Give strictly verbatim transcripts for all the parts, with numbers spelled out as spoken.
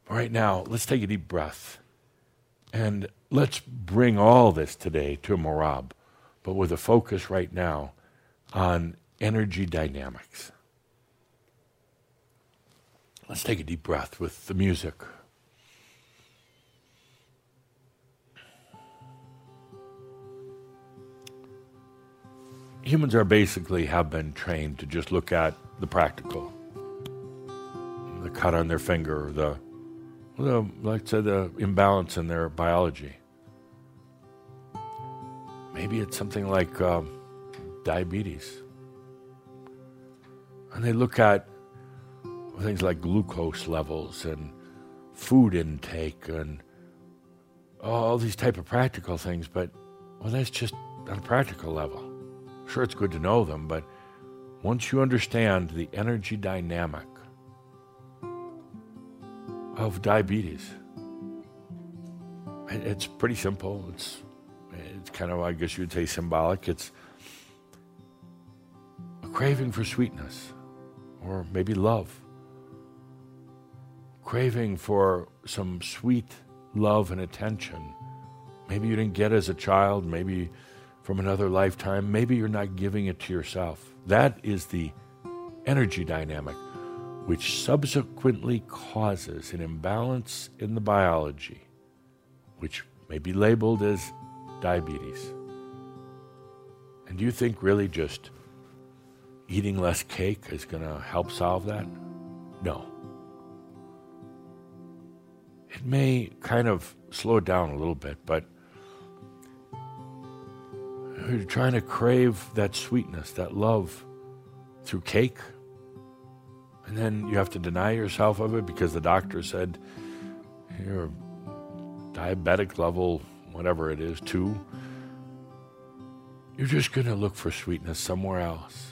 Right now, let's take a deep breath. And let's bring all this today to Morab, but with a focus right now on energy dynamics. Let's take a deep breath with the music. Humans are basically have been trained to just look at the practical. The cut on their finger, the, the like I said, the imbalance in their biology. Maybe it's something like um, diabetes. And they look at things like glucose levels and food intake and all these type of practical things, but, well, that's just on a practical level. Sure, it's good to know them, but once you understand the energy dynamic of diabetes, it's pretty simple. It's it's kind of, I guess you would say, symbolic. It's a craving for sweetness, or maybe love. Craving for some sweet love and attention. Maybe you didn't get as a child, maybe from another lifetime, maybe you're not giving it to yourself. That is the energy dynamic, which subsequently causes an imbalance in the biology, which may be labeled as diabetes. And do you think really just eating less cake is going to help solve that? No. It may kind of slow it down a little bit, but you're trying to crave that sweetness, that love through cake, and then you have to deny yourself of it because the doctor said your diabetic level, whatever it is, two, you're just going to look for sweetness somewhere else.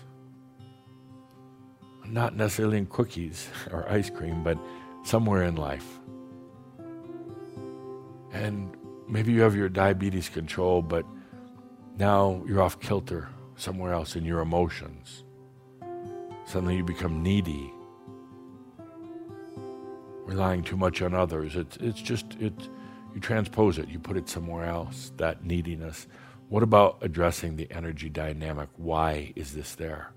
Not necessarily in cookies or ice cream, but somewhere in life. And maybe you have your diabetes control, but now you're off kilter somewhere else in your emotions. Suddenly you become needy, relying too much on others. It's it's just, it. you transpose it, you put it somewhere else, that neediness. What about addressing the energy dynamic? Why is this there?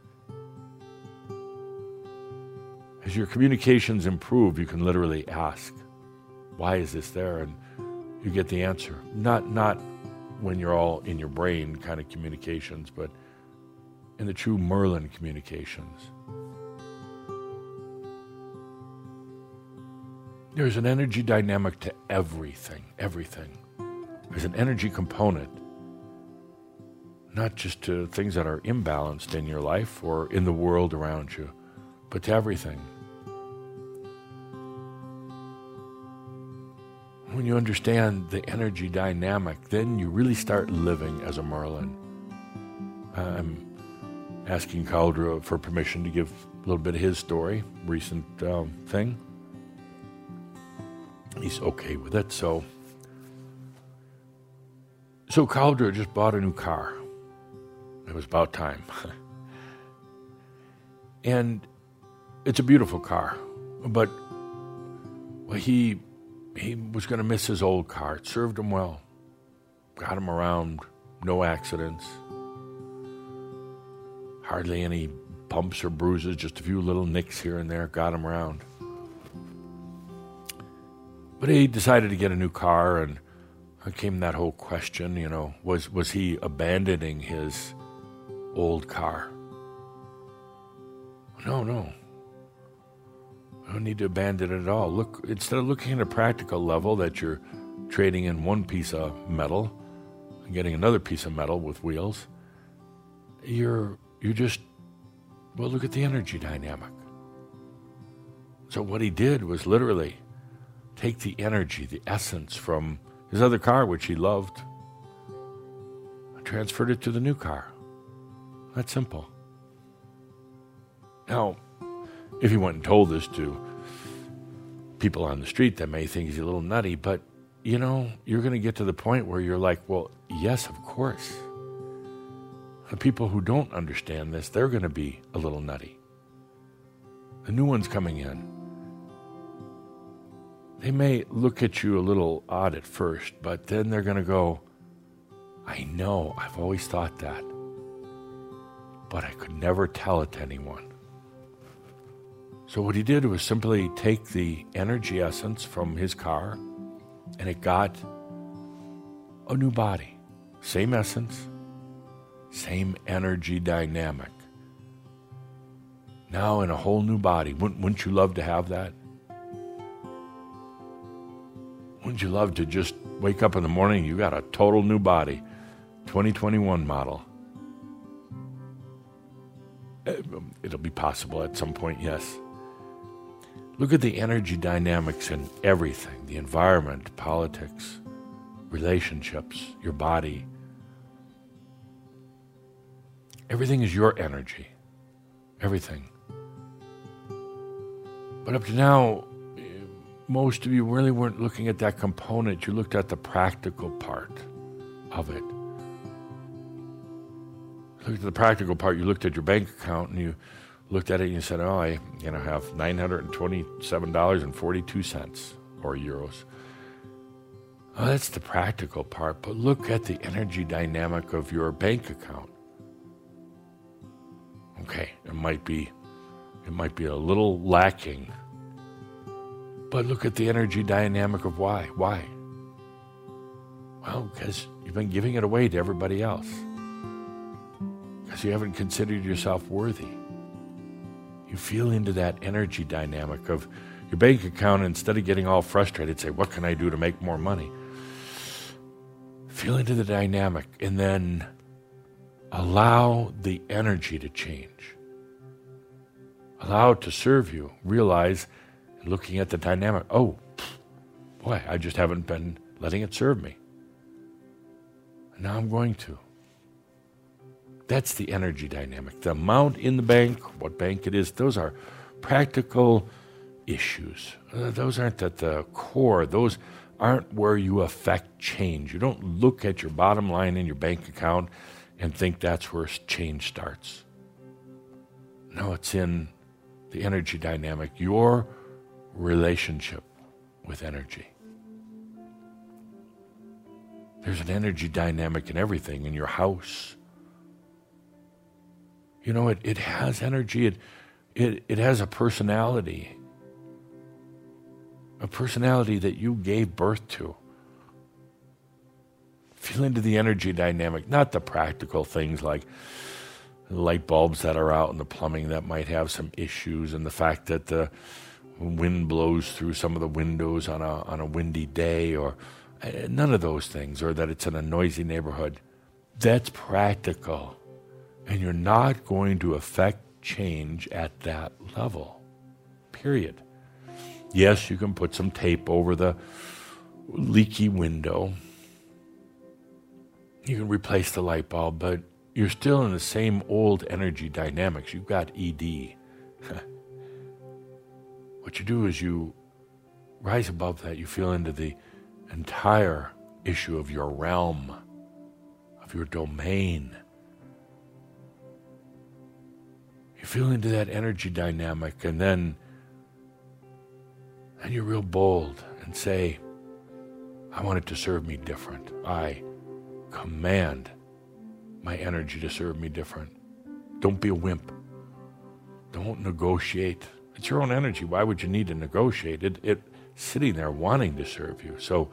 As your communications improve, you can literally ask, why is this there? And you get the answer. Not not when you're all in your brain kind of communications, but in the true Merlin communications. There's an energy dynamic to everything, everything. There's an energy component, not just to things that are imbalanced in your life or in the world around you, but to everything. When you understand the energy dynamic, then you really start living as a Merlin. I'm asking Cauldre for permission to give a little bit of his story, recent um, thing. He's okay with it, so... So Cauldre just bought a new car. It was about time. And it's a beautiful car, but well, he... He was going to miss his old car. It served him well. Got him around, no accidents. Hardly any bumps or bruises, just a few little nicks here and there. Got him around. But he decided to get a new car, and came that whole question, you know, was, was he abandoning his old car? No, no. I don't need to abandon it at all. Look, instead of looking at a practical level that you're trading in one piece of metal and getting another piece of metal with wheels, you're you're just, well, look at the energy dynamic. So what he did was literally take the energy, the essence from his other car, which he loved, and transferred it to the new car. That's simple. Now, if he went and told this to people on the street, they may think he's a little nutty, but, you know, you're going to get to the point where you're like, well, yes, of course. The people who don't understand this, they're going to be a little nutty. The new one's coming in. they may look at you a little odd at first, but then they're going to go, I know, I've always thought that, but I could never tell it to anyone. So what he did was simply take the energy essence from his car, and it got a new body. Same essence, same energy dynamic. Now in a whole new body. Wouldn't, wouldn't you love to have that? Wouldn't you love to just wake up in the morning, you got a total new body, twenty twenty-one model? It'll be possible at some point, yes. Look at the energy dynamics in everything, the environment, politics, relationships, your body. Everything is your energy. Everything. But up to now, most of you really weren't looking at that component. You looked at the practical part of it. Looked at the practical part. You looked at your bank account and you looked at it and you said, oh, I you know, have nine hundred twenty-seven dollars and forty-two cents or euros. Oh, that's the practical part. But look at the energy dynamic of your bank account. Okay, it might be, it might be a little lacking. But look at the energy dynamic of why. Why? Well, because you've been giving it away to everybody else. Because you haven't considered yourself worthy. You feel into that energy dynamic of your bank account. Instead of getting all frustrated, say, what can I do to make more money? Feel into the dynamic and then allow the energy to change. Allow it to serve you. Realize, looking at the dynamic, oh, boy, I just haven't been letting it serve me. And now I'm going to. That's the energy dynamic. The amount in the bank, what bank it is, those are practical issues. Uh, those aren't at the core. Those aren't where you affect change. You don't look at your bottom line in your bank account and think that's where change starts. No, it's in the energy dynamic, your relationship with energy. There's an energy dynamic in everything, in your house. You know, it, it has energy. It, it, it has a personality. A personality that you gave birth to. Feel into the energy dynamic, not the practical things like light bulbs that are out and the plumbing that might have some issues and the fact that the wind blows through some of the windows on a on a windy day, or uh, none of those things, or that it's in a noisy neighborhood. That's practical. And you're not going to affect change at that level. Period. Yes, you can put some tape over the leaky window. You can replace the light bulb, but you're still in the same old energy dynamics. You've got E D. What you do is you rise above that. You feel into the entire issue of your realm, of your domain. You feel into that energy dynamic, and then, then you're real bold and say, I want it to serve me different. I command my energy to serve me different. Don't be a wimp. Don't negotiate. It's your own energy. Why would you need to negotiate? It, it sitting there wanting to serve you. So,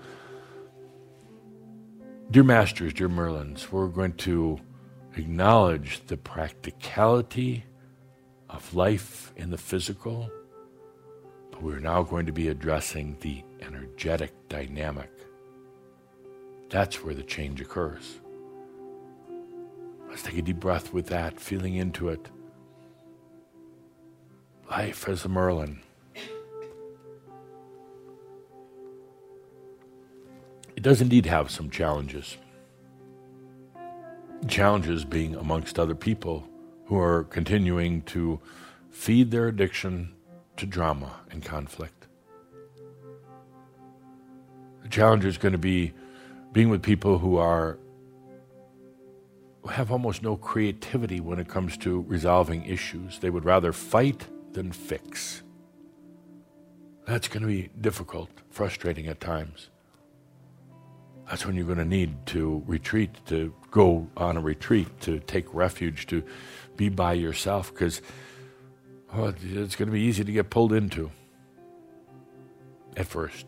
dear masters, dear Merlins, we're going to acknowledge the practicality of life in the physical, but we're now going to be addressing the energetic dynamic. That's where the change occurs. Let's take a deep breath with that, feeling into it. Life as a Merlin. It does indeed have some challenges. Challenges being amongst other people who are continuing to feed their addiction to drama and conflict. The challenge is going to be being with people who are who have almost no creativity when it comes to resolving issues. They would rather fight than fix. That's going to be difficult, frustrating at times. That's when you're going to need to retreat, to go on a retreat, to take refuge, to be by yourself, because oh, it's going to be easy to get pulled into at first.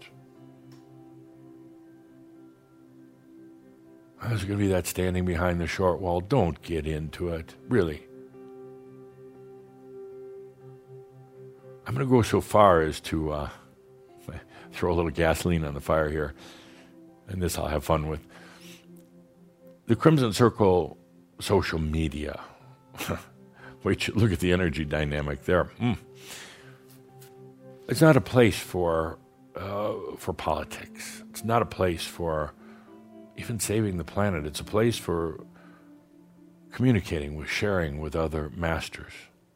There's going to be that standing behind the short wall. Don't get into it, really. I'm going to go so far as to uh, throw a little gasoline on the fire here, and this I'll have fun with. The Crimson Circle social media. Wait, look at the energy dynamic there. Mm. It's not a place for uh, for politics. It's not a place for even saving the planet. It's a place for communicating with, sharing with other masters.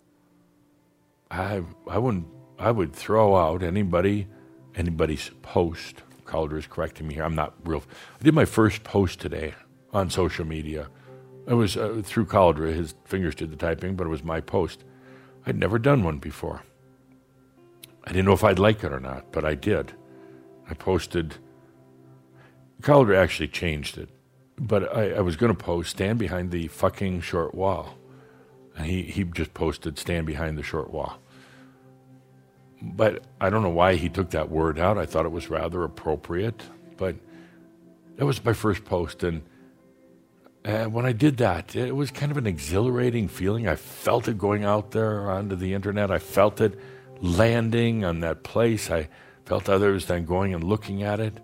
I I wouldn't I would throw out anybody anybody's post. Calder is correcting me here. I'm not real. I did my first post today on social media. It was uh, through Calder. His fingers did the typing, but it was my post. I'd never done one before. I didn't know if I'd like it or not, but I did. I posted. Calder actually changed it, but I, I was going to post "Stand behind the fucking short wall," and he he just posted "Stand behind the short wall." But I don't know why he took that word out. I thought it was rather appropriate, but that was my first post, and and when I did that, it was kind of an exhilarating feeling. I felt it going out there onto the internet. I felt it landing on that place. I felt others then going and looking at it.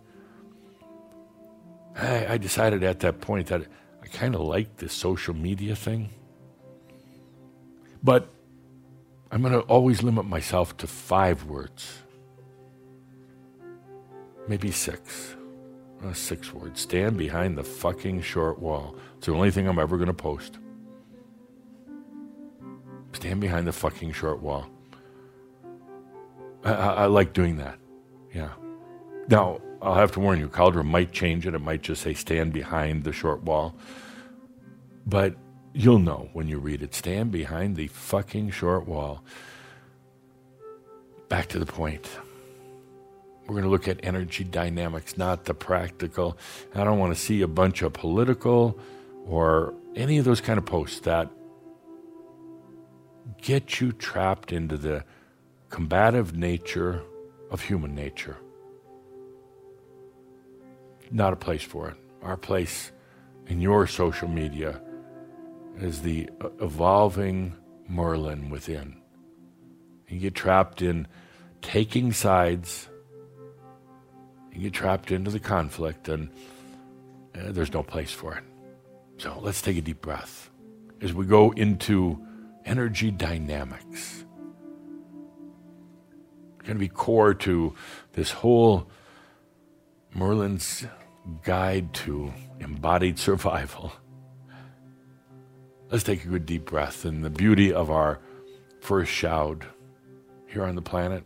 I, I decided at that point that I kind of liked this social media thing. But I'm going to always limit myself to five words. Maybe six. Uh, six words. Stand behind the fucking short wall. It's the only thing I'm ever going to post. Stand behind the fucking short wall. I, I, I like doing that. Yeah. Now, I'll have to warn you, Calder might change it. It might just say stand behind the short wall. But you'll know when you read it. Stand behind the fucking short wall. Back to the point. We're going to look at energy dynamics, not the practical. I don't want to see a bunch of political or any of those kind of posts that get you trapped into the combative nature of human nature. Not a place for it. Our place in your social media is the evolving Merlin within. You get trapped in taking sides. You get trapped into the conflict, and uh, there's no place for it. So let's take a deep breath as we go into energy dynamics. It's going to be core to this whole Merlin's guide to embodied survival. Let's take a good deep breath in the beauty of our first shout here on the planet.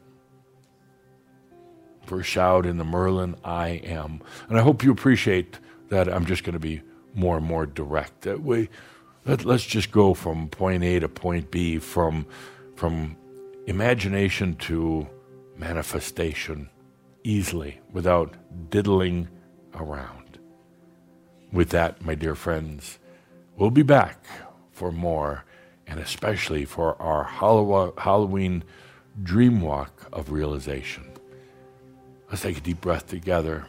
First shout in the Merlin I am. And I hope you appreciate that I'm just going to be more and more direct. That way, let, let's just go from point A to point B, from, from imagination to manifestation easily, without diddling around. With that, my dear friends, we'll be back for more, and especially for our Halloween dream walk of realization. Let's take a deep breath together.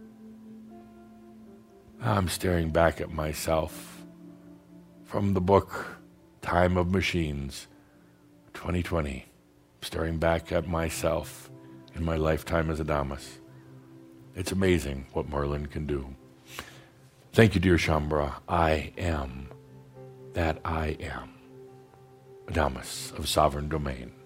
I'm staring back at myself from the book Time of Machines, twenty twenty. Staring back at myself in my lifetime as Adamus. It's amazing what Merlin can do. Thank you, dear Shaumbra. I am that I am. Adamus of Sovereign Domain.